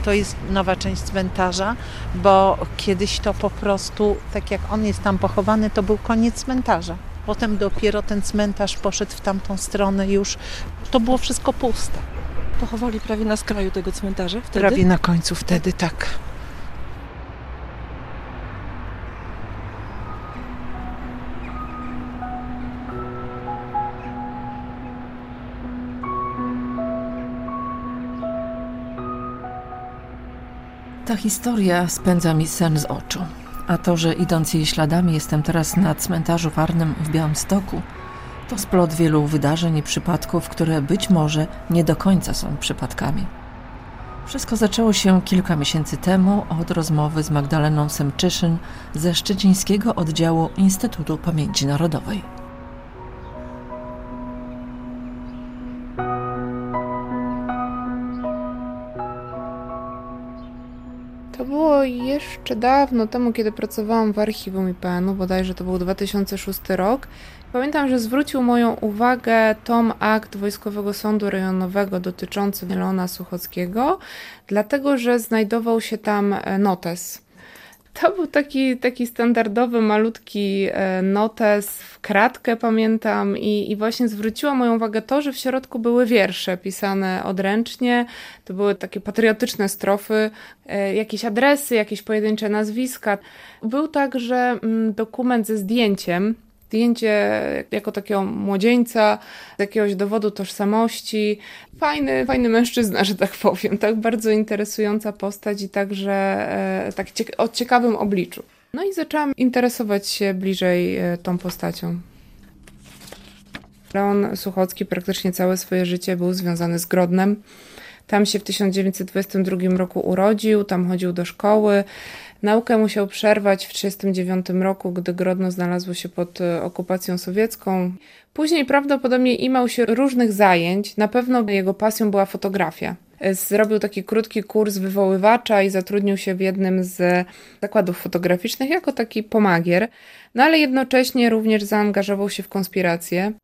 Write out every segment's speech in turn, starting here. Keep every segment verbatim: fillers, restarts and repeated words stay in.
to jest nowa część cmentarza, bo kiedyś to po prostu, tak jak on jest tam pochowany, to był koniec cmentarza. Potem dopiero ten cmentarz poszedł w tamtą stronę, już to było wszystko puste. Pochowali prawie na skraju tego cmentarza wtedy? Prawie na końcu wtedy, tak. Ta historia spędza mi sen z oczu. A to, że idąc jej śladami jestem teraz na cmentarzu warnym w Białymstoku, to splot wielu wydarzeń i przypadków, które być może nie do końca są przypadkami. Wszystko zaczęło się kilka miesięcy temu od rozmowy z Magdaleną Semczyszyn ze szczecińskiego oddziału Instytutu Pamięci Narodowej. To było jeszcze dawno temu, kiedy pracowałam w archiwum I P N-u, bodajże to był dwa tysiące szósty rok. Pamiętam, że zwrócił moją uwagę tom akt Wojskowego Sądu Rejonowego dotyczący Leona Suchockiego, dlatego że znajdował się tam notes. To był taki, taki standardowy, malutki notes w kratkę, pamiętam, i, i właśnie zwróciło moją uwagę to, że w środku były wiersze pisane odręcznie. To były takie patriotyczne strofy, jakieś adresy, jakieś pojedyncze nazwiska. Był także dokument ze zdjęciem, zdjęcie jako takiego młodzieńca, z jakiegoś dowodu tożsamości. Fajny, fajny mężczyzna, że tak powiem, tak bardzo interesująca postać i także e, tak cieka- o ciekawym obliczu. No i zaczęłam interesować się bliżej e, tą postacią. Leon Suchocki praktycznie całe swoje życie był związany z Grodnem. Tam się w tysiąc dziewięćset dwudziestym drugim roku urodził, tam chodził do szkoły. Naukę musiał przerwać w tysiąc dziewięćset trzydziestym dziewiątym roku, gdy Grodno znalazło się pod okupacją sowiecką. Później prawdopodobnie imał się różnych zajęć. Na pewno jego pasją była fotografia. Zrobił taki krótki kurs wywoływacza i zatrudnił się w jednym z zakładów fotograficznych jako taki pomagier. No ale jednocześnie również zaangażował się w konspirację.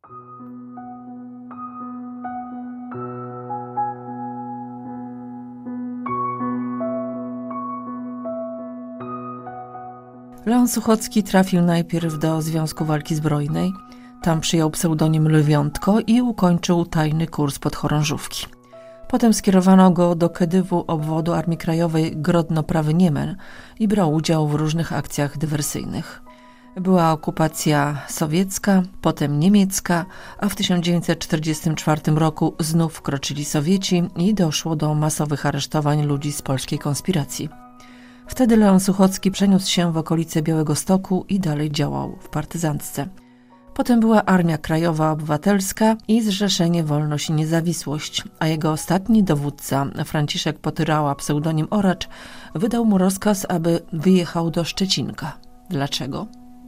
Leon Suchocki trafił najpierw do Związku Walki Zbrojnej. Tam przyjął pseudonim Lwiątko i ukończył tajny kurs podchorążówki. Potem skierowano go do Kedywu obwodu Armii Krajowej Grodno-Prawy Niemen i brał udział w różnych akcjach dywersyjnych. Była okupacja sowiecka, potem niemiecka, a w tysiąc dziewięćset czterdziestym czwartym roku znów wkroczyli Sowieci i doszło do masowych aresztowań ludzi z polskiej konspiracji. Wtedy Leon Suchocki przeniósł się w okolice Białegostoku i dalej działał w partyzantce. Potem była Armia Krajowa Obywatelska i Zrzeszenie Wolność i Niezawisłość, a jego ostatni dowódca, Franciszek Potyrała, pseudonim Oracz, wydał mu rozkaz, aby wyjechał do Szczecinka. Dlaczego?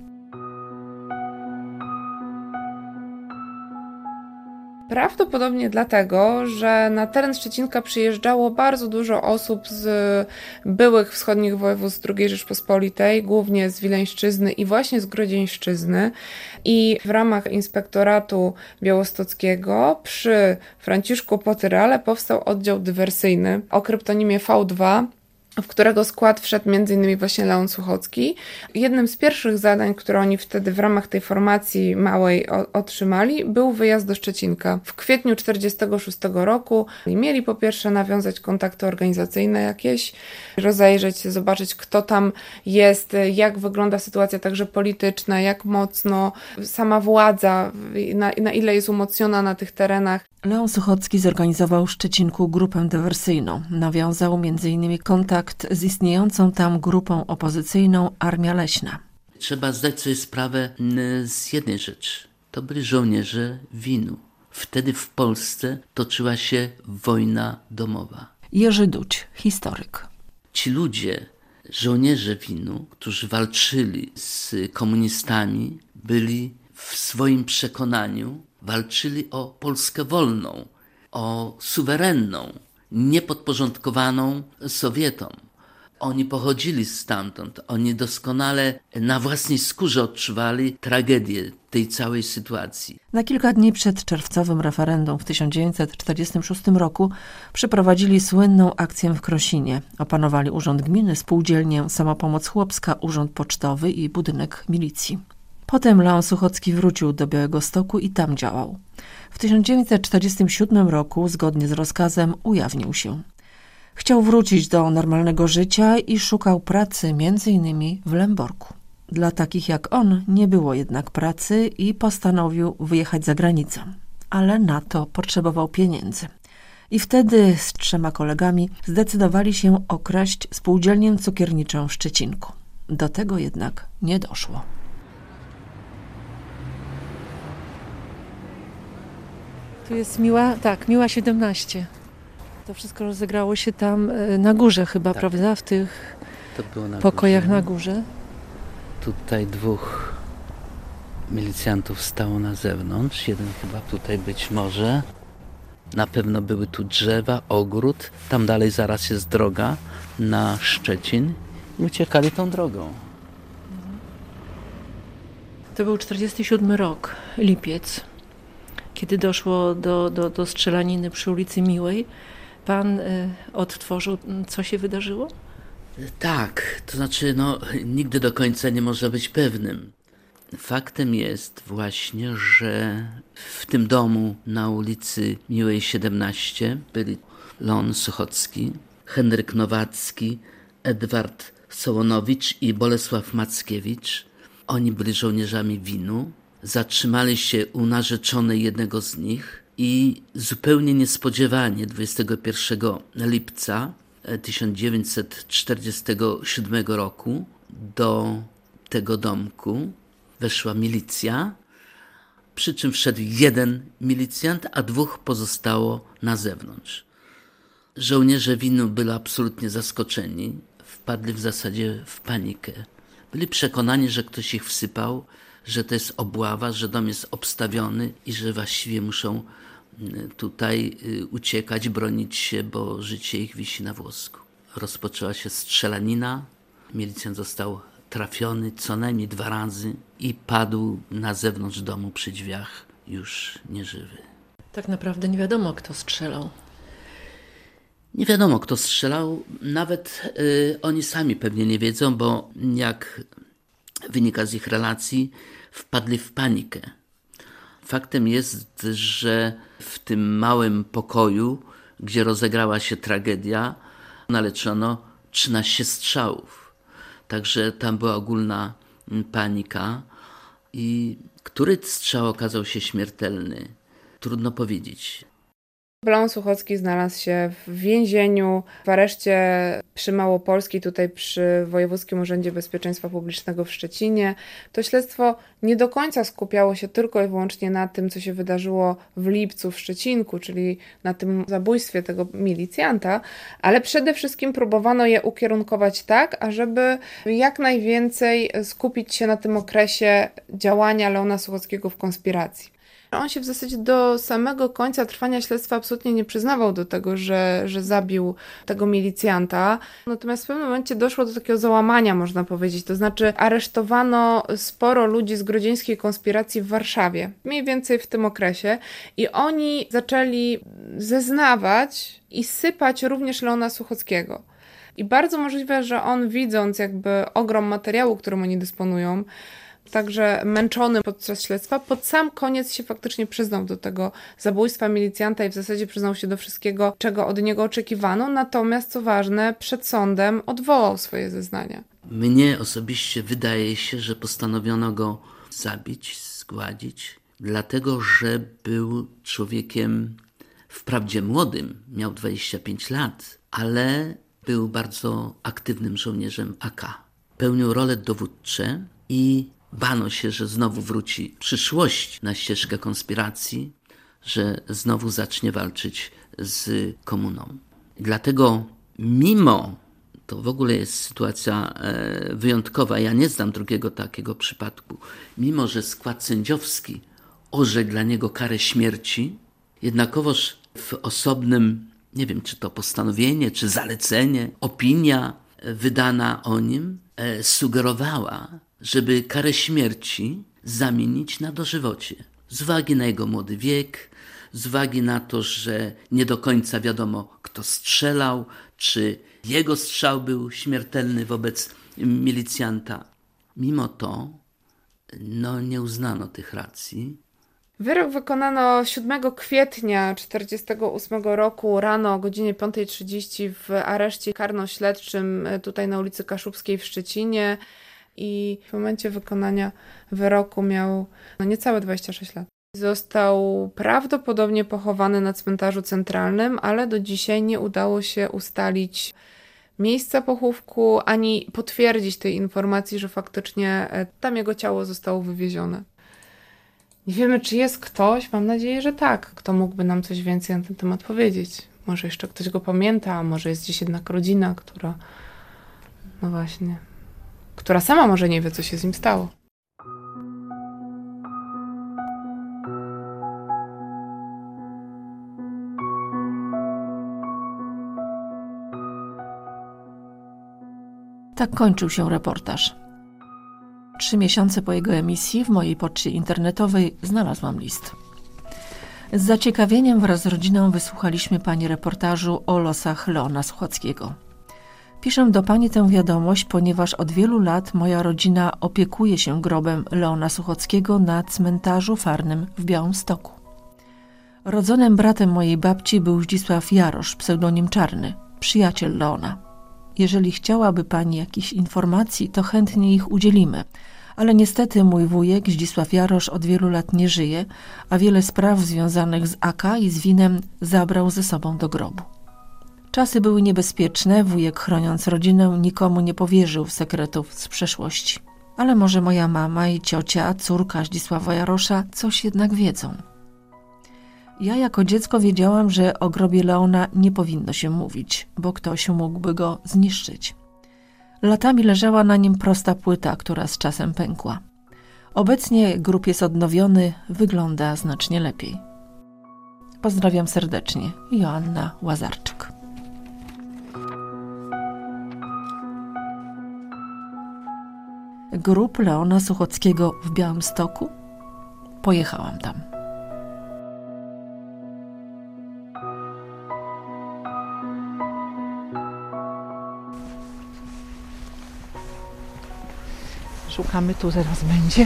Prawdopodobnie dlatego, że na teren Szczecinka przyjeżdżało bardzo dużo osób z byłych wschodnich województw drugiej Rzeczpospolitej, głównie z Wileńszczyzny i właśnie z Grodzieńszczyzny. I w ramach Inspektoratu Białostockiego przy Franciszku Potyrale powstał oddział dywersyjny o kryptonimie V dwa, w którego skład wszedł między innymi właśnie Leon Suchocki. Jednym z pierwszych zadań, które oni wtedy w ramach tej formacji małej o- otrzymali, był wyjazd do Szczecinka. W kwietniu tysiąc dziewięćset czterdziestego szóstego roku i mieli po pierwsze nawiązać kontakty organizacyjne jakieś, rozejrzeć się, zobaczyć kto tam jest, jak wygląda sytuacja także polityczna, jak mocno sama władza, na, na ile jest umocniona na tych terenach. Leon Suchocki zorganizował w Szczecinku grupę dywersyjną. Nawiązał między innymi kontakt z istniejącą tam grupą opozycyjną Armia Leśna. Trzeba zdać sobie sprawę z jednej rzeczy. To byli żołnierze winu. Wtedy w Polsce toczyła się wojna domowa. Jerzy Duć, historyk. Ci ludzie, żołnierze winu, którzy walczyli z komunistami, byli w swoim przekonaniu, walczyli o Polskę wolną, o suwerenną, niepodporządkowaną Sowietom. Oni pochodzili stamtąd. Oni doskonale na własnej skórze odczuwali tragedię tej całej sytuacji. Na kilka dni przed czerwcowym referendum w tysiąc dziewięćset czterdziestym szóstym roku przeprowadzili słynną akcję w Krosinie. Opanowali urząd gminy, spółdzielnię, samopomoc chłopska, urząd pocztowy i budynek milicji. Potem Leon Suchocki wrócił do Białegostoku i tam działał. W tysiąc dziewięćset czterdziestym siódmym roku, zgodnie z rozkazem, ujawnił się. Chciał wrócić do normalnego życia i szukał pracy między innymi w Lęborku. Dla takich jak on nie było jednak pracy i postanowił wyjechać za granicę. Ale na to potrzebował pieniędzy. I wtedy z trzema kolegami zdecydowali się okraść spółdzielnię cukierniczą w Szczecinku. Do tego jednak nie doszło. Tu jest Miła, tak, Miła siedemnaście. To wszystko rozegrało się tam na górze chyba, tak. Prawda? W tych to było na pokojach górze. na górze. Tutaj dwóch milicjantów stało na zewnątrz. Jeden chyba tutaj być może. Na pewno były tu drzewa, ogród. Tam dalej zaraz jest droga na Szczecin. I uciekali tą drogą. To był czterdziesty siódmy rok, lipiec, kiedy doszło do, do, do strzelaniny przy ulicy Miłej. Pan y, odtworzył, co się wydarzyło? Tak, to znaczy no, nigdy do końca nie można być pewnym. Faktem jest właśnie, że w tym domu na ulicy Miłej siedemnaście byli Leon Suchocki, Henryk Nowacki, Edward Sołonowicz i Bolesław Mackiewicz. Oni byli żołnierzami winu. Zatrzymali się u narzeczonej jednego z nich i zupełnie niespodziewanie dwudziestego pierwszego lipca tysiąc dziewięćset czterdziestego siódmego roku do tego domku weszła milicja, przy czym wszedł jeden milicjant, a dwóch pozostało na zewnątrz. Żołnierze winu byli absolutnie zaskoczeni, wpadli w zasadzie w panikę. Byli przekonani, że ktoś ich wsypał, że to jest obława, że dom jest obstawiony i że właściwie muszą tutaj uciekać, bronić się, bo życie ich wisi na włosku. Rozpoczęła się strzelanina, milicjant został trafiony co najmniej dwa razy i padł na zewnątrz domu przy drzwiach, już nieżywy. Tak naprawdę nie wiadomo, kto strzelał. Nie wiadomo, kto strzelał, nawet y, oni sami pewnie nie wiedzą, bo jak wynika z ich relacji, wpadli w panikę. Faktem jest, że w tym małym pokoju, gdzie rozegrała się tragedia, naleczono trzynaście strzałów. Także tam była ogólna panika i który strzał okazał się śmiertelny, trudno powiedzieć. Leon Suchocki znalazł się w więzieniu, w areszcie przy Małopolskiej, tutaj przy Wojewódzkim Urzędzie Bezpieczeństwa Publicznego w Szczecinie. To śledztwo nie do końca skupiało się tylko i wyłącznie na tym, co się wydarzyło w lipcu w Szczecinku, czyli na tym zabójstwie tego milicjanta, ale przede wszystkim próbowano je ukierunkować tak, ażeby jak najwięcej skupić się na tym okresie działania Leona Suchockiego w konspiracji. On się w zasadzie do samego końca trwania śledztwa absolutnie nie przyznawał do tego, że, że zabił tego milicjanta. Natomiast w pewnym momencie doszło do takiego załamania, można powiedzieć. To znaczy aresztowano sporo ludzi z grodzieńskiej konspiracji w Warszawie, mniej więcej w tym okresie. I oni zaczęli zeznawać i sypać również Leona Suchockiego. I bardzo możliwe, że on, widząc jakby ogrom materiału, którym oni dysponują, także męczony podczas śledztwa, pod sam koniec się faktycznie przyznał do tego zabójstwa milicjanta i w zasadzie przyznał się do wszystkiego, czego od niego oczekiwano, natomiast co ważne, przed sądem odwołał swoje zeznania. Mnie osobiście wydaje się, że postanowiono go zabić, zgładzić, dlatego że był człowiekiem wprawdzie młodym, miał dwadzieścia pięć lat, ale był bardzo aktywnym żołnierzem A K. Pełnił role dowódcze i bano się, że znowu wróci przyszłość na ścieżkę konspiracji, że znowu zacznie walczyć z komuną. Dlatego mimo, to w ogóle jest sytuacja wyjątkowa, ja nie znam drugiego takiego przypadku, mimo że skład sędziowski orzekł dla niego karę śmierci, jednakowoż w osobnym, nie wiem czy to postanowienie, czy zalecenie, opinia wydana o nim sugerowała, żeby karę śmierci zamienić na dożywocie. Z uwagi na jego młody wiek, z uwagi na to, że nie do końca wiadomo, kto strzelał, czy jego strzał był śmiertelny wobec milicjanta. Mimo to no, nie uznano tych racji. Wyrok wykonano siódmego kwietnia tysiąc dziewięćset czterdziestego ósmego roku rano o godzinie piąta trzydzieści w areszcie karno-śledczym tutaj na ulicy Kaszubskiej w Szczecinie i w momencie wykonania wyroku miał no, niecałe dwadzieścia sześć lat. Został prawdopodobnie pochowany na cmentarzu centralnym, ale do dzisiaj nie udało się ustalić miejsca pochówku, ani potwierdzić tej informacji, że faktycznie tam jego ciało zostało wywiezione. Nie wiemy, czy jest ktoś, mam nadzieję, że tak, kto mógłby nam coś więcej na ten temat powiedzieć. Może jeszcze ktoś go pamięta, a może jest gdzieś jednak rodzina, która, no właśnie, która sama może nie wie, co się z nim stało. Tak kończył się reportaż. Trzy miesiące po jego emisji w mojej poczcie internetowej znalazłam list. Z zaciekawieniem wraz z rodziną wysłuchaliśmy pani reportażu o losach Leona Suchockiego. Piszę do pani tę wiadomość, ponieważ od wielu lat moja rodzina opiekuje się grobem Leona Suchockiego na cmentarzu farnym w Białymstoku. Rodzonym bratem mojej babci był Zdzisław Jarosz, pseudonim Czarny, przyjaciel Leona. Jeżeli chciałaby pani jakichś informacji, to chętnie ich udzielimy. Ale niestety mój wujek, Zdzisław Jarosz, od wielu lat nie żyje, a wiele spraw związanych z A K i z winem zabrał ze sobą do grobu. Czasy były niebezpieczne, wujek, chroniąc rodzinę, nikomu nie powierzył sekretów z przeszłości. Ale może moja mama i ciocia, córka Zdzisława Jarosza, coś jednak wiedzą. Ja jako dziecko wiedziałam, że o grobie Leona nie powinno się mówić, bo ktoś mógłby go zniszczyć. Latami leżała na nim prosta płyta, która z czasem pękła. Obecnie grób jest odnowiony, wygląda znacznie lepiej. Pozdrawiam serdecznie. Joanna Łazarczyk. Grób Leona Suchockiego w Białymstoku? Pojechałam tam. Szukamy, tu zaraz będzie.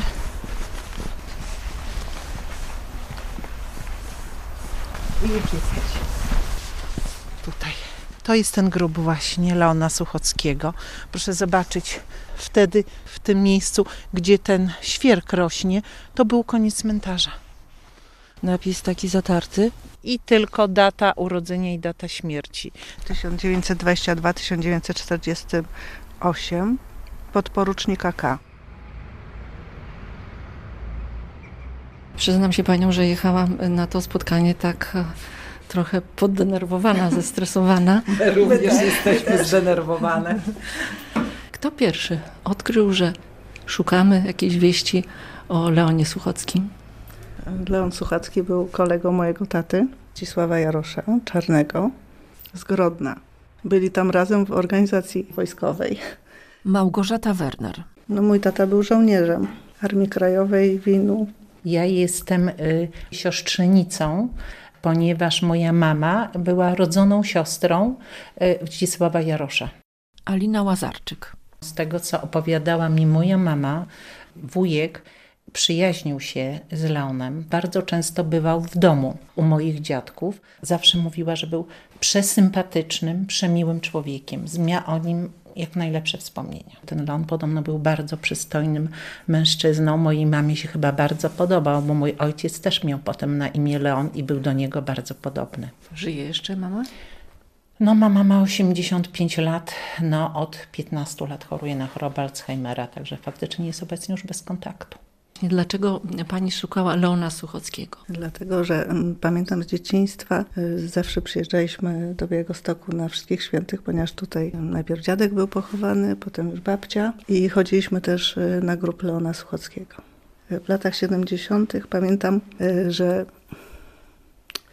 I już jesteś. Tutaj. To jest ten grób właśnie Leona Suchockiego. Proszę zobaczyć, wtedy w tym miejscu, gdzie ten świerk rośnie, to był koniec cmentarza. Napis taki zatarty. I tylko data urodzenia i data śmierci. tysiąc dziewięćset dwadzieścia dwa do tysiąc dziewięćset czterdziesty ósmy, podporucznik A K. Przyznam się panią, że jechałam na to spotkanie tak trochę poddenerwowana, zestresowana. My również jesteśmy zdenerwowane. Kto pierwszy odkrył, że szukamy jakiejś wieści o Leonie Suchockim? Leon Suchocki był kolegą mojego taty, Zdzisława Jarosza, Czarnego, z Grodna. Byli tam razem w organizacji wojskowej. Małgorzata Werner. No, mój tata był żołnierzem Armii Krajowej w Winu. Ja jestem y, siostrzenicą, ponieważ moja mama była rodzoną siostrą y, Zdzisława Jarosza. Alina Łazarczyk. Z tego, co opowiadała mi moja mama, wujek przyjaźnił się z Leonem. Bardzo często bywał w domu u moich dziadków. Zawsze mówiła, że był przesympatycznym, przemiłym człowiekiem. Miała o nim jak najlepsze wspomnienia. Ten Leon podobno był bardzo przystojnym mężczyzną. Mojej mamie się chyba bardzo podobał, bo mój ojciec też miał potem na imię Leon i był do niego bardzo podobny. Żyje jeszcze mama? No, mama ma osiemdziesiąt pięć lat, no od piętnastu lat choruje na chorobę Alzheimera, także faktycznie jest obecnie już bez kontaktu. Dlaczego pani szukała Leona Suchockiego? Dlatego, że m, pamiętam z dzieciństwa, y, zawsze przyjeżdżaliśmy do Białegostoku na Wszystkich Świętych, ponieważ tutaj najpierw dziadek był pochowany, potem już babcia i chodziliśmy też y, na grób Leona Suchockiego. Y, w latach siedemdziesiątych pamiętam, y, że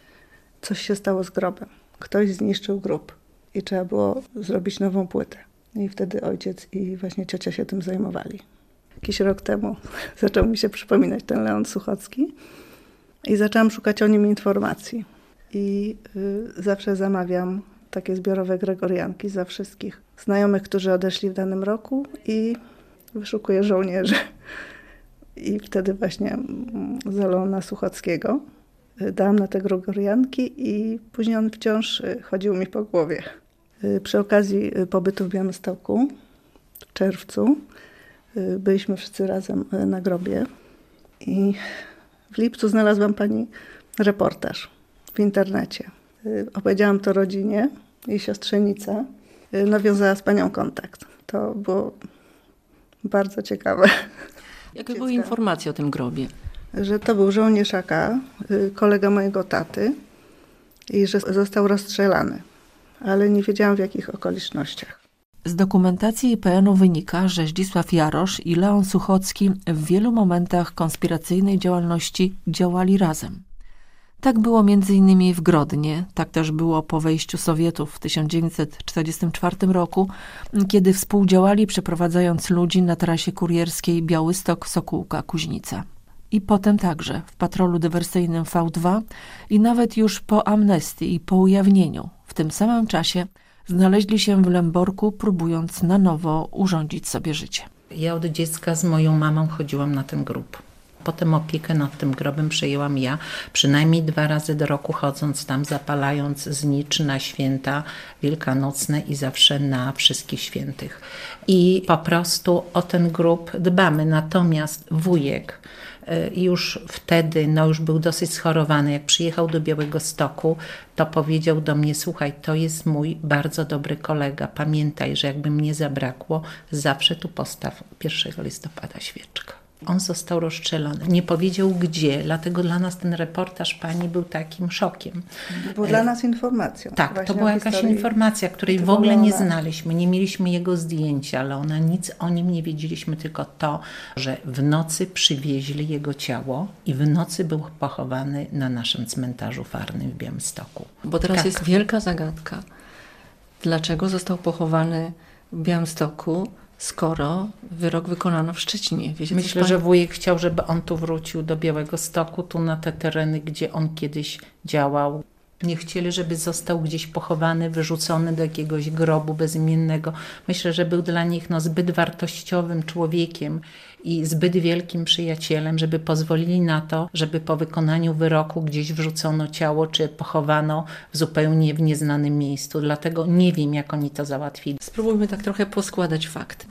coś się stało z grobem. Ktoś zniszczył grób i trzeba było zrobić nową płytę. I wtedy ojciec i właśnie ciocia się tym zajmowali. Jakiś rok temu zaczął mi się przypominać ten Leon Suchocki i zaczęłam szukać o nim informacji. I y, zawsze zamawiam takie zbiorowe gregorianki za wszystkich znajomych, którzy odeszli w danym roku i wyszukuję żołnierzy. I wtedy właśnie za Leona Suchockiego dałam na te gregorianki i później on wciąż chodził mi po głowie. Przy okazji pobytu w Białymstoku w czerwcu byliśmy wszyscy razem na grobie i w lipcu znalazłam pani reportaż w internecie. Opowiedziałam to rodzinie, jej siostrzenica nawiązała z panią kontakt. To było bardzo ciekawe. Jakie były informacje o tym grobie? Że to był żołnierz A K, kolega mojego taty i że został rozstrzelany, ale nie wiedziałam w jakich okolicznościach. Z dokumentacji I P N-u wynika, że Zdzisław Jarosz i Leon Suchocki w wielu momentach konspiracyjnej działalności działali razem. Tak było między innymi w Grodnie, tak też było po wejściu Sowietów w tysiąc dziewięćset czterdziestym czwartym roku, kiedy współdziałali, przeprowadzając ludzi na trasie kurierskiej Białystok-Sokółka-Kuźnica. I potem także w patrolu dywersyjnym V dwa i nawet już po amnestii i po ujawnieniu w tym samym czasie znaleźli się w Lęborku, próbując na nowo urządzić sobie życie. Ja od dziecka z moją mamą chodziłam na ten grób. Potem opiekę nad tym grobem przejęłam ja, przynajmniej dwa razy do roku chodząc tam, zapalając znicz na święta wielkanocne i zawsze na wszystkich świętych. I po prostu o ten grób dbamy. Natomiast wujek już wtedy, no już był dosyć schorowany, jak przyjechał do Białegostoku, to powiedział do mnie: słuchaj, to jest mój bardzo dobry kolega, pamiętaj, że jakby mnie zabrakło, zawsze tu postaw pierwszego listopada świeczkę. On został rozstrzelony. Nie powiedział gdzie, dlatego dla nas ten reportaż pani był takim szokiem. Był dla nas informacją. Tak, to była jakaś informacja, której w ogóle nie znaliśmy. Nie mieliśmy jego zdjęcia, ale ona nic o nim nie wiedzieliśmy, tylko to, że w nocy przywieźli jego ciało i w nocy był pochowany na naszym cmentarzu farnym w Białymstoku. Bo teraz tak. jest wielka zagadka. Dlaczego został pochowany w Białymstoku, skoro wyrok wykonano w Szczecinie? Wiecie, Myślę, pan... że wujek chciał, żeby on tu wrócił do Białegostoku, tu na te tereny, gdzie on kiedyś działał. Nie chcieli, żeby został gdzieś pochowany, wyrzucony do jakiegoś grobu bezimiennego. Myślę, że był dla nich no, zbyt wartościowym człowiekiem i zbyt wielkim przyjacielem, żeby pozwolili na to, żeby po wykonaniu wyroku gdzieś wrzucono ciało, czy pochowano w zupełnie w nieznanym miejscu. Dlatego nie wiem, jak oni to załatwili. Spróbujmy tak trochę poskładać fakty.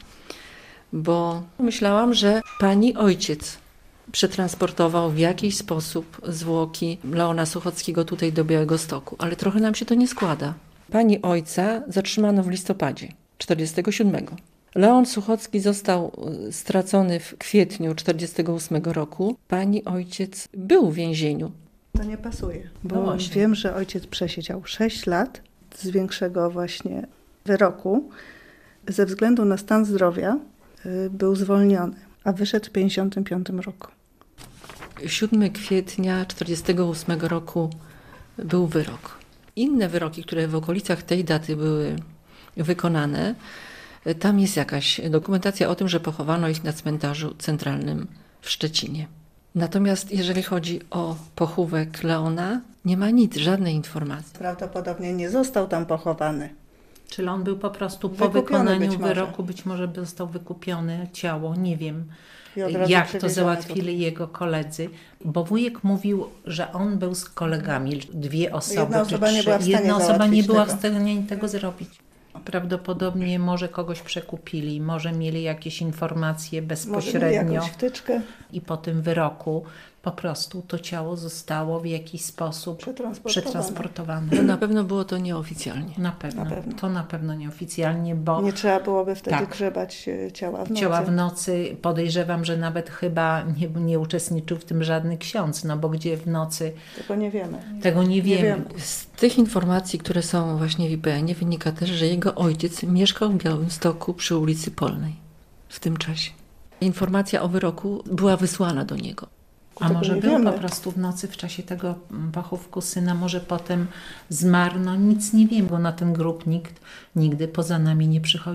Bo myślałam, że pani ojciec przetransportował w jakiś sposób zwłoki Leona Suchockiego tutaj do Białegostoku, ale trochę nam się to nie składa. Pani ojca zatrzymano w listopadzie czterdziestego siódmego. Leon Suchocki został stracony w kwietniu czterdziestego ósmego roku. Pani ojciec był w więzieniu. To nie pasuje, bo No właśnie. wiem, że ojciec przesiedział sześć lat z większego właśnie wyroku. Ze względu na stan zdrowia y, był zwolniony, a wyszedł w pięćdziesiątym piątym roku. siódmego kwietnia czterdziestego ósmego roku był wyrok. Inne wyroki, które w okolicach tej daty były wykonane, tam jest jakaś dokumentacja o tym, że pochowano ich na cmentarzu centralnym w Szczecinie. Natomiast jeżeli chodzi o pochówek Leona, nie ma nic, żadnej informacji. Prawdopodobnie nie został tam pochowany. Czyli on był po prostu po Wykupiony wykonaniu być może. wyroku, być może by został wykupiony ciało, nie wiem I od razu jak to przewieziony załatwili tutaj. jego koledzy, bo wujek mówił, że on był z kolegami, dwie osoby, Jedna osoba czy nie trzy. była w stanie Jedna osoba nie załatwić była w tego. stanie tego zrobić. Prawdopodobnie może kogoś przekupili, może mieli jakieś informacje Może mieli bezpośrednio jakąś wtyczkę. i po tym wyroku po prostu to ciało zostało w jakiś sposób Przetransportowane. przetransportowane. No na pewno było to nieoficjalnie. Na pewno. Na pewno. To na pewno nieoficjalnie, bo Nie trzeba byłoby wtedy Tak. grzebać e, ciała w nocy. ciała w nocy, podejrzewam, że nawet chyba nie, nie uczestniczył w tym żadny ksiądz, no bo gdzie w nocy, Tego nie wiemy. tego nie wiemy. wiemy. Z tych informacji, które są właśnie w I P N-ie, wynika też, że jego ojciec mieszkał w Białymstoku przy ulicy Polnej w tym czasie. Informacja o wyroku była wysłana do niego. A Tego może nie był wiemy. po prostu w nocy w czasie tego pochówku syna, może potem zmarł, no nic nie wiem, bo na ten grób nikt nigdy poza nami nie przychodził.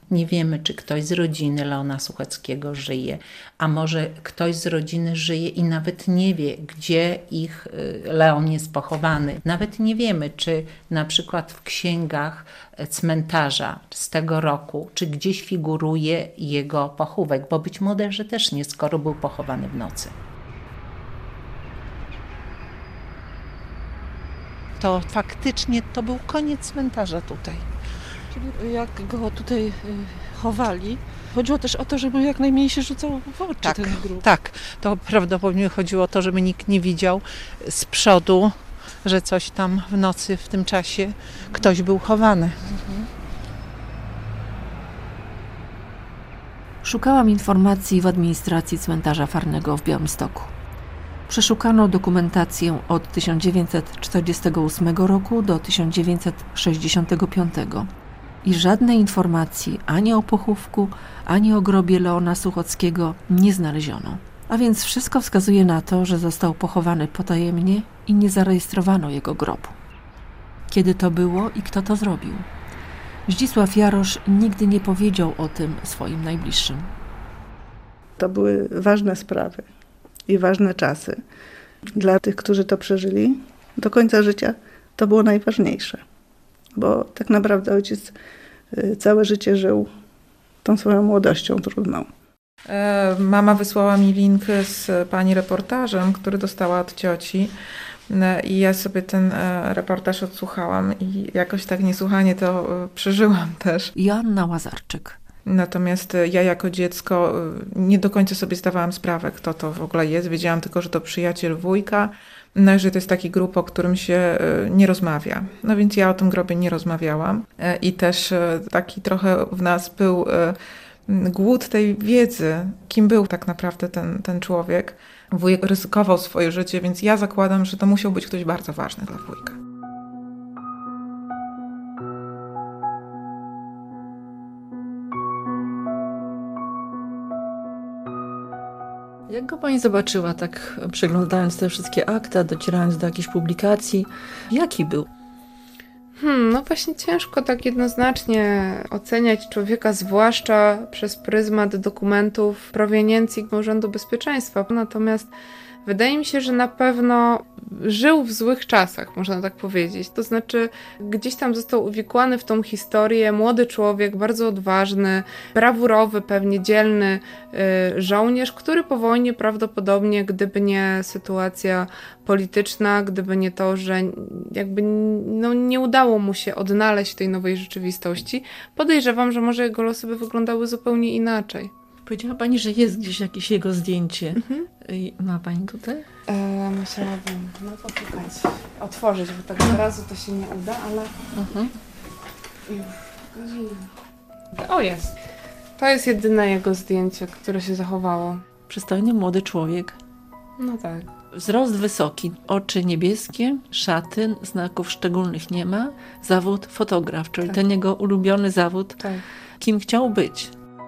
Nie wiemy, czy ktoś z rodziny Leona Suchockiego żyje, a może ktoś z rodziny żyje i nawet nie wie, gdzie ich Leon jest pochowany. Nawet nie wiemy, czy na przykład w księgach cmentarza z tego roku, czy gdzieś figuruje jego pochówek, bo być może, że też nie, skoro był pochowany w nocy. To faktycznie to był koniec cmentarza tutaj. Czyli jak go tutaj chowali, chodziło też o to, żeby jak najmniej się rzucał w oczy Tak, ten grób. tak. To prawdopodobnie chodziło o to, żeby nikt nie widział z przodu, że coś tam w nocy w tym czasie ktoś był chowany. Mhm. Szukałam informacji w administracji cmentarza Farnego w Białymstoku. Przeszukano dokumentację od tysiąc dziewięćset czterdziestego ósmego roku do tysiąc dziewięćset sześćdziesiątego piątego i żadnej informacji ani o pochówku, ani o grobie Leona Suchockiego nie znaleziono. A więc wszystko wskazuje na to, że został pochowany potajemnie i nie zarejestrowano jego grobu. Kiedy to było i kto to zrobił? Zdzisław Jarosz nigdy nie powiedział o tym swoim najbliższym. To były ważne sprawy i ważne czasy. Dla tych, którzy to przeżyli do końca życia, to było najważniejsze. Bo tak naprawdę ojciec całe życie żył tą swoją młodością trudną. Mama wysłała mi link z pani reportażem, który dostała od cioci. I ja sobie ten reportaż odsłuchałam i jakoś tak niesłuchanie to przeżyłam też. Joanna Łazarczyk. Natomiast ja jako dziecko nie do końca sobie zdawałam sprawę, kto to w ogóle jest. Wiedziałam tylko, że to przyjaciel wujka, no, że to jest taki grób, o którym się nie rozmawia. No więc ja o tym grobie nie rozmawiałam i też taki trochę w nas był głód tej wiedzy, kim był tak naprawdę ten, ten człowiek. Wujek ryzykował swoje życie, więc ja zakładam, że to musiał być ktoś bardzo ważny dla wujka. Jak go pani zobaczyła, tak przeglądając te wszystkie akta, docierając do jakichś publikacji? Jaki był? Hmm, no właśnie ciężko tak jednoznacznie oceniać człowieka, zwłaszcza przez pryzmat dokumentów proweniencji Urzędu Bezpieczeństwa. Natomiast wydaje mi się, że na pewno żył w złych czasach, można tak powiedzieć. To znaczy gdzieś tam został uwikłany w tą historię młody człowiek, bardzo odważny, brawurowy, pewnie dzielny y, żołnierz, który po wojnie prawdopodobnie, gdyby nie sytuacja polityczna, gdyby nie to, że jakby no, nie udało mu się odnaleźć w tej nowej rzeczywistości, podejrzewam, że może jego losy by wyglądały zupełnie inaczej. Powiedziała pani, że jest gdzieś jakieś jego zdjęcie. Mhm. Ma pani tutaj? E, musiałabym, no poczekać, otworzyć, bo tak od razu to się nie uda, ale mhm. już. O, jest. To jest jedyne jego zdjęcie, które się zachowało. Przystojny młody człowiek. No tak. Wzrost wysoki, oczy niebieskie, szaty, znaków szczególnych nie ma. Zawód fotograf, czyli tak. Ten jego ulubiony zawód. Tak. Kim chciał być?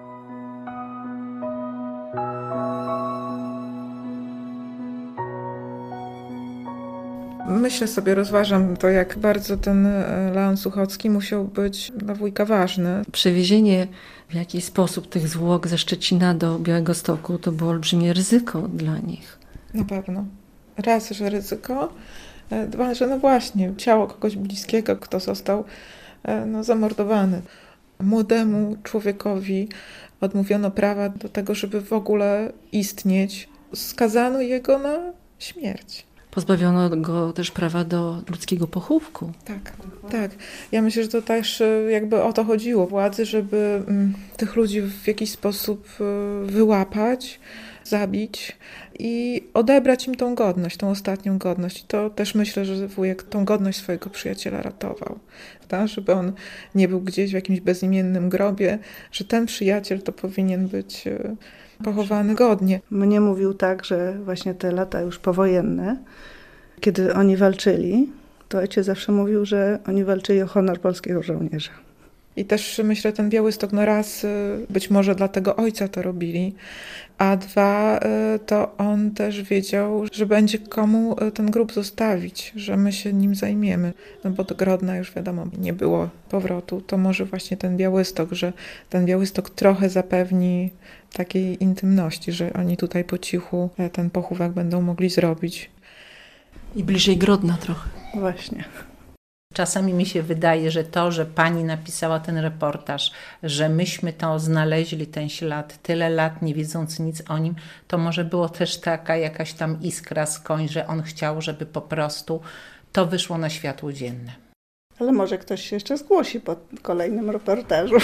Myślę sobie, rozważam to, jak bardzo ten Leon Suchocki musiał być dla wujka ważny. Przewiezienie w jakiś sposób tych zwłok ze Szczecina do Białegostoku to było olbrzymie ryzyko dla nich. Na pewno. Raz, że ryzyko, dwa, że no właśnie, ciało kogoś bliskiego, kto został no, zamordowany. Młodemu człowiekowi odmówiono prawa do tego, żeby w ogóle istnieć. Skazano jego na śmierć. Pozbawiono go też prawa do ludzkiego pochówku. Tak, tak. Ja myślę, że to też jakby o to chodziło władzy, żeby tych ludzi w jakiś sposób wyłapać, zabić i odebrać im tą godność, tą ostatnią godność. I to też myślę, że wujek tą godność swojego przyjaciela ratował. Tak? Żeby on nie był gdzieś w jakimś bezimiennym grobie, że ten przyjaciel to powinien być pochowany godnie. Mnie mówił tak, że właśnie te lata już powojenne, kiedy oni walczyli, to ojciec zawsze mówił, że oni walczyli o honor polskiego żołnierza. I też myślę, ten Białystok, no raz być może dla tego ojca to robili, a dwa to on też wiedział, że będzie komu ten grób zostawić, że my się nim zajmiemy. No bo do Grodna już wiadomo, nie było powrotu. To może właśnie ten Białystok, że ten Białystok trochę zapewni takiej intymności, że oni tutaj po cichu ten pochówek będą mogli zrobić. I bliżej Grodna trochę. Właśnie. Czasami mi się wydaje, że to, że pani napisała ten reportaż, że myśmy to znaleźli, ten ślad, tyle lat nie wiedząc nic o nim, to może było też taka jakaś tam iskra skądś, że on chciał, żeby po prostu to wyszło na światło dzienne. Ale może ktoś się jeszcze zgłosi po kolejnym reportażu.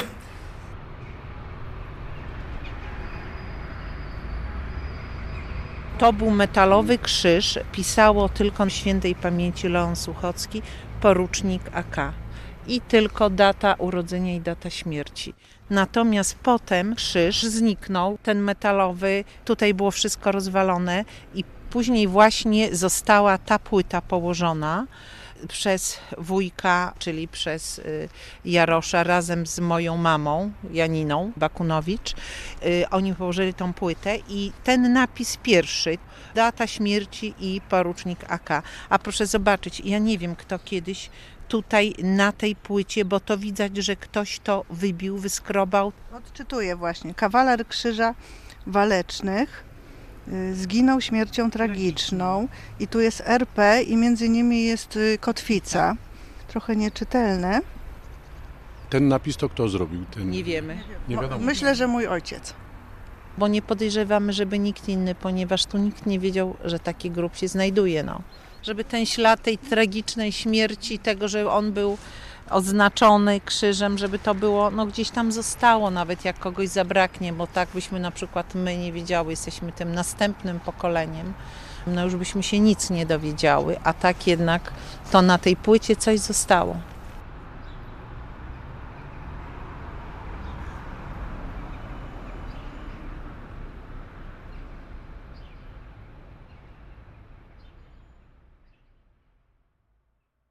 To był metalowy krzyż, pisało tylko świętej pamięci Leon Suchocki, porucznik A K. I tylko data urodzenia i data śmierci. Natomiast potem krzyż zniknął, ten metalowy, tutaj było wszystko rozwalone i później właśnie została ta płyta położona przez wujka, czyli przez Jarosza razem z moją mamą, Janiną Bakunowicz. Oni położyli tą płytę i ten napis pierwszy, data śmierci i porucznik A K. A proszę zobaczyć, ja nie wiem, kto kiedyś tutaj na tej płycie, bo to widać, że ktoś to wybił, wyskrobał. Odczytuję właśnie. Kawaler Krzyża Walecznych zginął śmiercią tragiczną i tu jest R P i między nimi jest kotwica. Trochę nieczytelne. Ten napis to kto zrobił? Ten... Nie wiemy. Nie wiadomo. Myślę, że mój ojciec. Bo nie podejrzewamy, żeby nikt inny, ponieważ tu nikt nie wiedział, że taki grób się znajduje. No. Żeby ten ślad tej tragicznej śmierci, tego, że on był oznaczony krzyżem, żeby to było, no gdzieś tam zostało, nawet jak kogoś zabraknie, bo tak byśmy na przykład my nie wiedziały, jesteśmy tym następnym pokoleniem, no już byśmy się nic nie dowiedziały, a tak jednak to na tej płycie coś zostało.